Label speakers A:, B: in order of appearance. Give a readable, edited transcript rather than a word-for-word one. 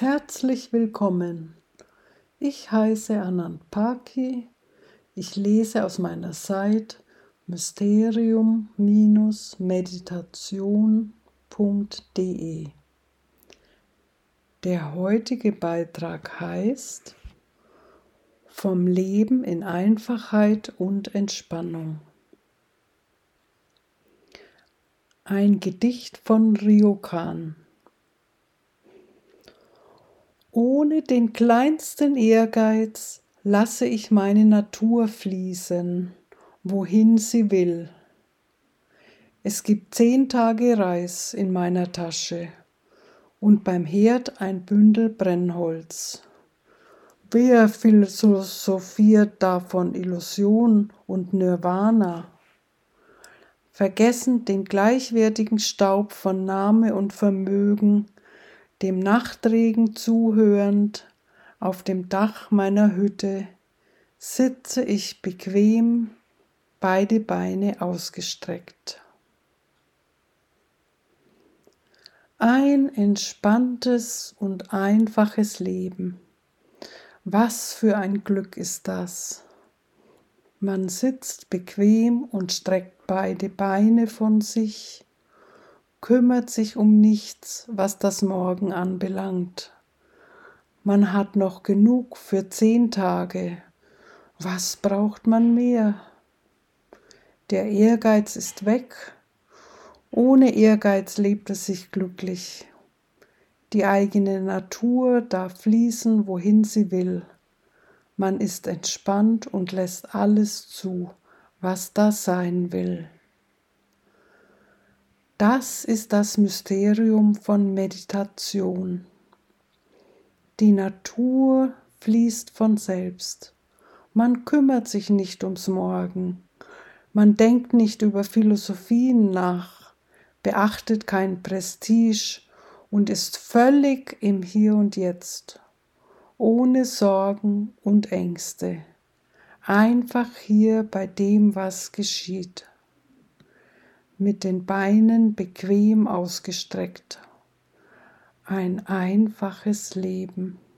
A: Herzlich willkommen. Ich heiße Anand Paki. Ich lese aus meiner Seite mysterium-meditation.de. Der heutige Beitrag heißt Vom Leben in Einfachheit und Entspannung. Ein Gedicht von Ryokan. Ohne den kleinsten Ehrgeiz lasse ich meine Natur fließen, wohin sie will. Es gibt 10 Tage Reis in meiner Tasche und beim Herd ein Bündel Brennholz. Wer philosophiert da von Illusion und Nirvana? Vergessen den gleichwertigen Staub von Name und Vermögen, dem Nachtregen zuhörend, auf dem Dach meiner Hütte, sitze ich bequem, beide Beine ausgestreckt. Ein entspanntes und einfaches Leben. Was für ein Glück ist das? Man sitzt bequem und streckt beide Beine von sich, kümmert sich um nichts, was das Morgen anbelangt. Man hat noch genug für 10 Tage. Was braucht man mehr? Der Ehrgeiz ist weg. Ohne Ehrgeiz lebt es sich glücklich. Die eigene Natur darf fließen, wohin sie will. Man ist entspannt und lässt alles zu, was da sein will. Das ist das Mysterium von Meditation. Die Natur fließt von selbst. Man kümmert sich nicht ums Morgen. Man denkt nicht über Philosophien nach, beachtet kein Prestige und ist völlig im Hier und Jetzt, ohne Sorgen und Ängste. Einfach hier bei dem, was geschieht. Mit den Beinen bequem ausgestreckt. Ein einfaches Leben.